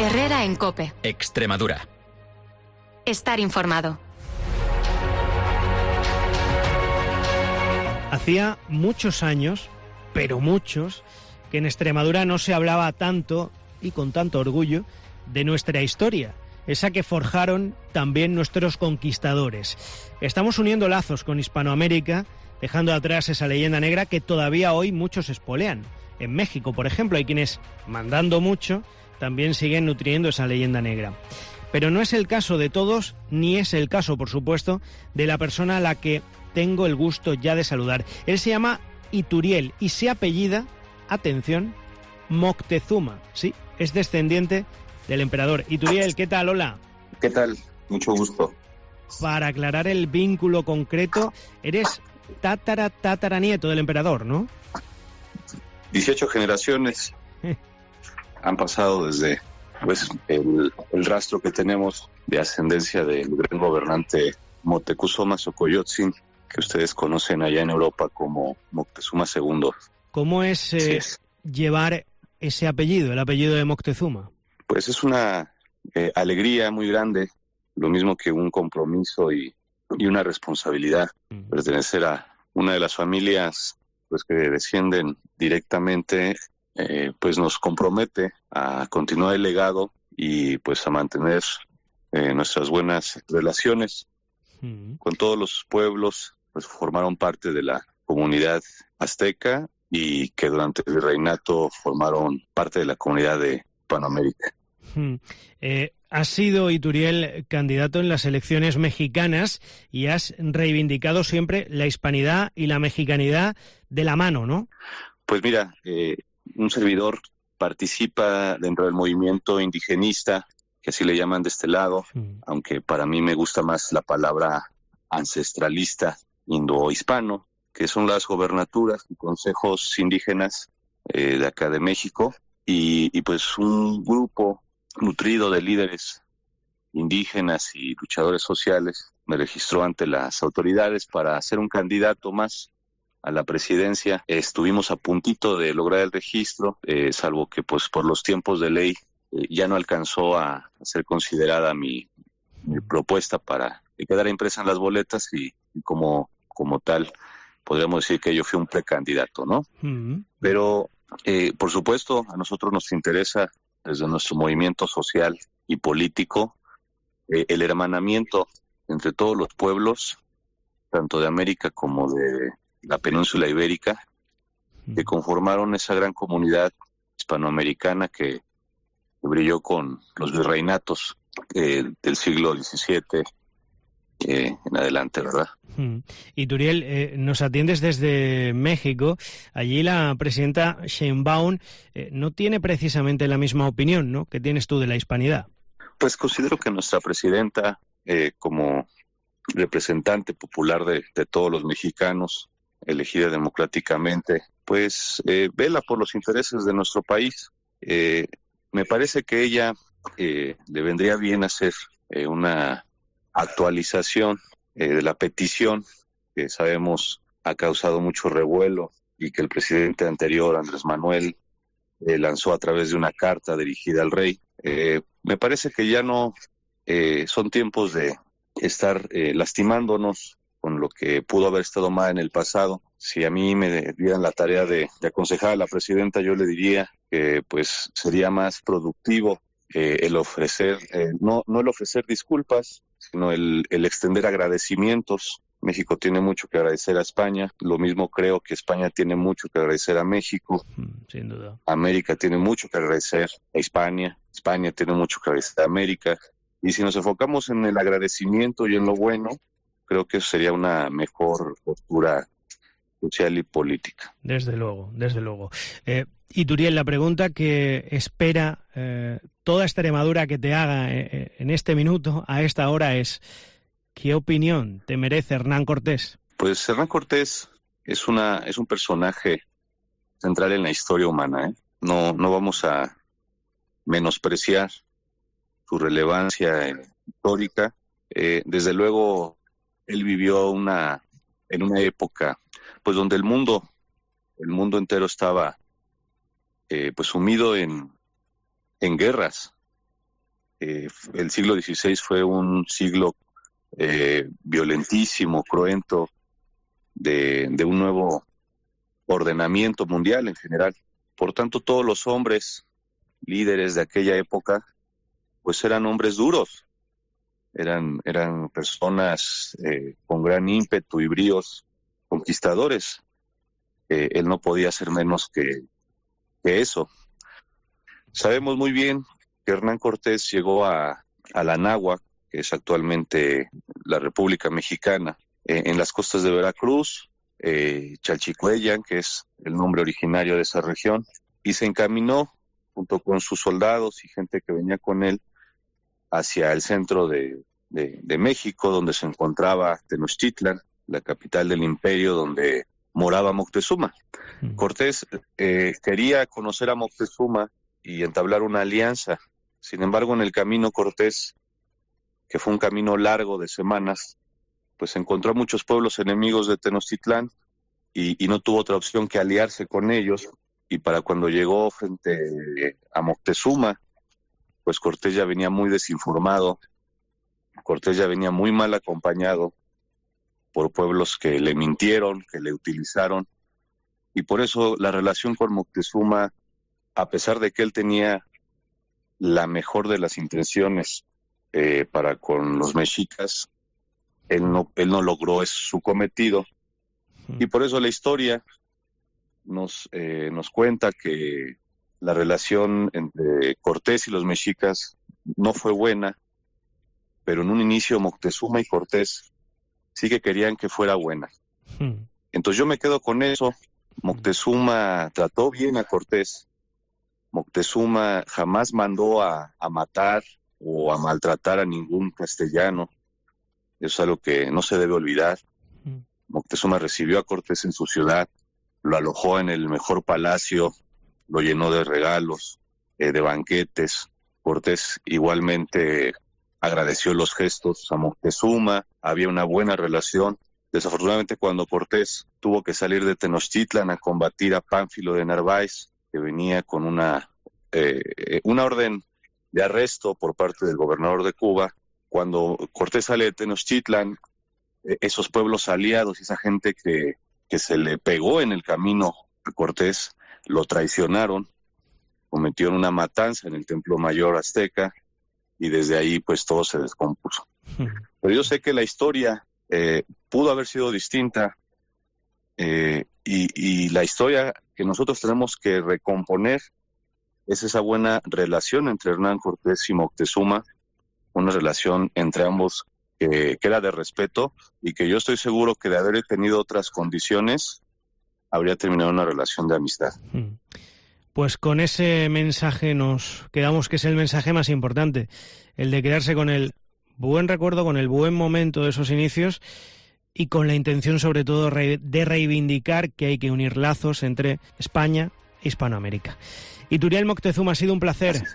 Herrera en COPE. Extremadura. Estar informado. Hacía muchos años, pero muchos, que en Extremadura no se hablaba tanto y con tanto orgullo de nuestra historia, esa que forjaron también nuestros conquistadores. Estamos uniendo lazos con Hispanoamérica, dejando atrás esa leyenda negra que todavía hoy muchos espolean. En México, por ejemplo, hay quienes, mandando mucho, también siguen nutriendo esa leyenda negra. Pero no es el caso de todos, ni es el caso, por supuesto, de la persona a la que tengo el gusto ya de saludar. Él se llama Ituriel y se apellida, atención, Moctezuma. Sí, es descendiente del emperador. Ituriel, ¿qué tal? Hola. ¿Qué tal? Mucho gusto. Para aclarar el vínculo concreto, eres tataranieto del emperador, ¿no? 18 generaciones han pasado desde el rastro que tenemos de ascendencia del gran gobernante Moctezuma Xocoyotzin, que ustedes conocen allá en Europa como Moctezuma II. ¿Cómo es llevar ese apellido, el apellido de Moctezuma? Pues es una alegría muy grande, lo mismo que un compromiso y una responsabilidad. Pertenecer a una de las familias pues que descienden directamente, pues nos compromete a continuar el legado y pues a mantener nuestras buenas relaciones con todos los pueblos, pues formaron parte de la comunidad azteca y que durante el virreinato formaron parte de la comunidad de Hispanoamérica. Has sido, Ituriel, candidato en las elecciones mexicanas y has reivindicado siempre la hispanidad y la mexicanidad de la mano, ¿no? Pues mira, un servidor participa dentro del movimiento indigenista, que así le llaman de este lado, aunque para mí me gusta más la palabra ancestralista indohispano, que son las gobernaturas y consejos indígenas de acá de México, y pues un grupo nutrido de líderes indígenas y luchadores sociales me registró ante las autoridades para ser un candidato más a la presidencia. Estuvimos a puntito de lograr el registro, salvo que pues por los tiempos de ley ya no alcanzó a ser considerada mi propuesta para que quedara impresa en las boletas y como tal podríamos decir que yo fui un precandidato, ¿no? Pero por supuesto a nosotros nos interesa desde nuestro movimiento social y político el hermanamiento entre todos los pueblos, tanto de América como de la península ibérica, que conformaron esa gran comunidad hispanoamericana que brilló con los virreinatos del siglo XVII en adelante, ¿verdad? Ituriel, nos atiendes desde México. Allí la presidenta Sheinbaum no tiene precisamente la misma opinión, ¿no?, que tienes tú de la hispanidad. Pues considero que nuestra presidenta, como representante popular de todos los mexicanos, elegida democráticamente, pues vela por los intereses de nuestro país. Me parece que ella le vendría bien hacer una actualización de la petición que sabemos ha causado mucho revuelo y que el presidente anterior, Andrés Manuel, lanzó a través de una carta dirigida al rey. Me parece que ya no son tiempos de estar lastimándonos con lo que pudo haber estado mal en el pasado. Si a mí me dieran la tarea de aconsejar a la presidenta, yo le diría que pues sería más productivo el ofrecer, no el ofrecer disculpas, sino el extender agradecimientos. México tiene mucho que agradecer a España, lo mismo creo que España tiene mucho que agradecer a México. Sin duda. América tiene mucho que agradecer a España, España tiene mucho que agradecer a América, y si nos enfocamos en el agradecimiento y en lo bueno, creo que eso sería una mejor postura social y política. Desde luego, desde luego. Ituriel, la pregunta que espera toda Extremadura que te haga en este minuto, a esta hora, es ¿qué opinión te merece Hernán Cortés? Pues Hernán Cortés es un personaje central en la historia humana, ¿eh? No vamos a menospreciar su relevancia histórica. Desde luego, él vivió en una época pues donde el mundo entero estaba pues sumido en guerras, El siglo XVI fue un siglo violentísimo, cruento, de un nuevo ordenamiento mundial en general. Por tanto, todos los hombres líderes de aquella época, pues eran hombres duros, eran personas con gran ímpetu y bríos conquistadores. Él no podía ser menos que eso. Sabemos muy bien que Hernán Cortés llegó a la Anáhuac, que es actualmente la República Mexicana, en las costas de Veracruz, Chalchicueyan, que es el nombre originario de esa región, y se encaminó junto con sus soldados y gente que venía con él hacia el centro de México, donde se encontraba Tenochtitlan, la capital del imperio, donde moraba Moctezuma. Cortés quería conocer a Moctezuma y entablar una alianza. Sin embargo, en el camino Cortés, que fue un camino largo de semanas, pues encontró a muchos pueblos enemigos de Tenochtitlán y no tuvo otra opción que aliarse con ellos. Y para cuando llegó frente a Moctezuma, pues Cortés ya venía muy desinformado, Cortés ya venía muy mal acompañado por pueblos que le mintieron, que le utilizaron, y por eso la relación con Moctezuma, a pesar de que él tenía la mejor de las intenciones para con los mexicas, él no logró su cometido, y por eso la historia nos cuenta que la relación entre Cortés y los mexicas no fue buena, pero en un inicio Moctezuma y Cortés sí que querían que fuera buena. Entonces yo me quedo con eso. Moctezuma trató bien a Cortés. Moctezuma jamás mandó a matar o a maltratar a ningún castellano. Eso es algo que no se debe olvidar. Moctezuma recibió a Cortés en su ciudad, lo alojó en el mejor palacio, lo llenó de regalos, de banquetes. Cortés igualmente agradeció los gestos a Moctezuma, había una buena relación. Desafortunadamente, cuando Cortés tuvo que salir de Tenochtitlan a combatir a Pánfilo de Narváez, que venía con una orden de arresto por parte del gobernador de Cuba, cuando Cortés sale de Tenochtitlan, esos pueblos aliados y esa gente que se le pegó en el camino a Cortés, lo traicionaron, cometieron una matanza en el Templo Mayor Azteca, y desde ahí pues todo se descompuso. Pero yo sé que la historia pudo haber sido distinta, y la historia que nosotros tenemos que recomponer es esa buena relación entre Hernán Cortés y Moctezuma, una relación entre ambos que era de respeto, y que yo estoy seguro que de haber tenido otras condiciones habría terminado una relación de amistad. Pues con ese mensaje nos quedamos, que es el mensaje más importante, el de quedarse con el buen recuerdo, con el buen momento de esos inicios, y con la intención sobre todo de reivindicar que hay que unir lazos entre España e Hispanoamérica. Ituriel Moctezuma, ha sido un placer.